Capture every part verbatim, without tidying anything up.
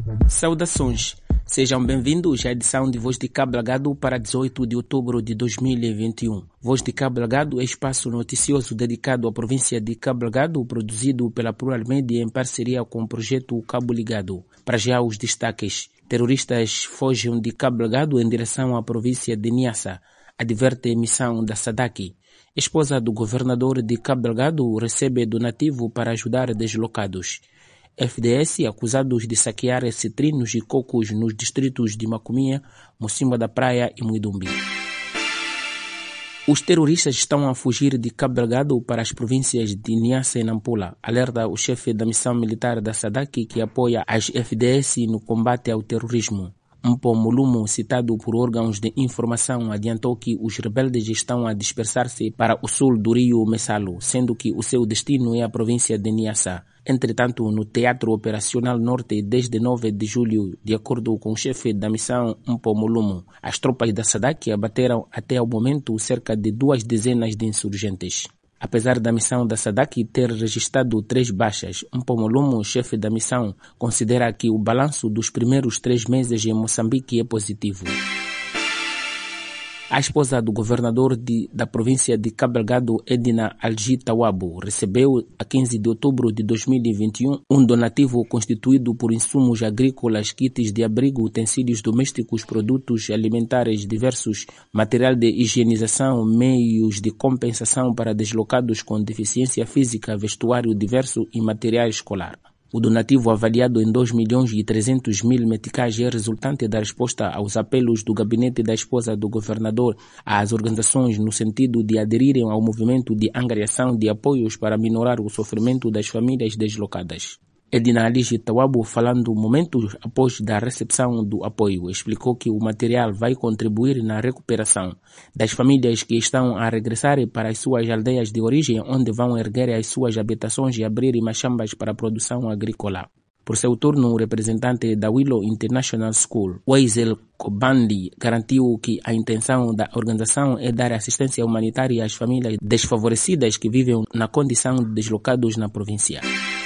Saudações, sejam bem-vindos à edição de Voz de Cabo Delgado para dezoito de outubro de dois mil e vinte e um. Voz de Cabo Delgado é espaço noticioso dedicado à província de Cabo Delgado, produzido pela Plural Media em parceria com o projeto Cabo Ligado. Para já os destaques: terroristas fogem de Cabo Delgado em direção à província de Niassa, adverte missão da SADAC. Esposa do governador de Cabo Delgado recebe donativo para ajudar deslocados. F D S acusados de saquear citrinos e cocos nos distritos de Macomia, Mocimba da Praia e Muidumbi. Os terroristas estão a fugir de Cabo Delgado para as províncias de Niassa e Nampula, alerta o chefe da missão militar da SADAC que apoia as F D S no combate ao terrorismo. Mpo Mulumo, citado por órgãos de informação, adiantou que os rebeldes estão a dispersar-se para o sul do rio Messalo, sendo que o seu destino é a província de Niassa. Entretanto, no Teatro Operacional Norte, desde nove de julho, de acordo com o chefe da missão Mpo Mulumo, as tropas da SADAC abateram até ao momento cerca de duas dezenas de insurgentes. Apesar da missão da SADAC ter registrado três baixas, Mpo Mulumo, chefe da missão, considera que o balanço dos primeiros três meses em Moçambique é positivo. A esposa do governador de, da província de Cabo Delgado, Edna Algi Tawabo, recebeu a quinze de outubro de dois mil e vinte e um um donativo constituído por insumos agrícolas, kits de abrigo, utensílios domésticos, produtos alimentares diversos, material de higienização, meios de compensação para deslocados com deficiência física, vestuário diverso e material escolar. O donativo, avaliado em dois milhões e trezentos mil meticais, é resultante da resposta aos apelos do gabinete da esposa do governador às organizações no sentido de aderirem ao movimento de angariação de apoios para minorar o sofrimento das famílias deslocadas. Edna Aligi Tawabo, falando momentos após da recepção do apoio, explicou que o material vai contribuir na recuperação das famílias que estão a regressar para as suas aldeias de origem, onde vão erguer as suas habitações e abrir machambas para a produção agrícola. Por seu turno, o representante da Willow International School, Weisel Kobandi, garantiu que a intenção da organização é dar assistência humanitária às famílias desfavorecidas que vivem na condição de deslocados na província.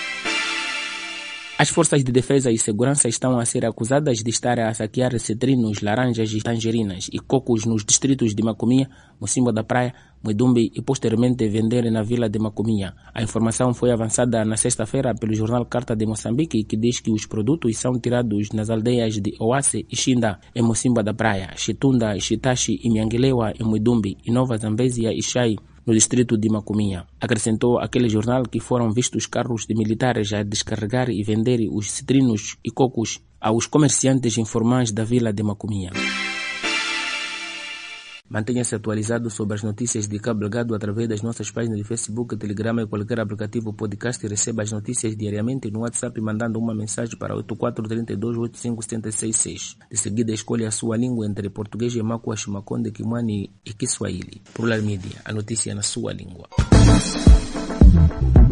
As forças de defesa e segurança estão a ser acusadas de estar a saquear citrinos, laranjas e tangerinas e cocos nos distritos de Macomia, Mocimba da Praia, Muidumbi e posteriormente vender na vila de Macomia. A informação foi avançada na sexta-feira pelo jornal Carta de Moçambique, que diz que os produtos são tirados nas aldeias de Oase e Xinda, em Mocimba da Praia, Chitunda, Chitachi e Mianguelewa, em Muidumbi, e Nova Zambésia e Xai, no distrito de Macomia. Acrescentou aquele jornal que foram vistos carros de militares a descarregar e vender os citrinos e cocos aos comerciantes informais da vila de Macomia. Mantenha-se atualizado sobre as notícias de Cabo Delgado através das nossas páginas de Facebook, Telegram e qualquer aplicativo podcast, e receba as notícias diariamente no WhatsApp mandando uma mensagem para oito quatro três dois oito cinco sete seis seis. De seguida, escolha a sua língua entre português, Makua, Shimakonde, Kimwani e Kiswahili. Plural Media, a notícia na sua língua.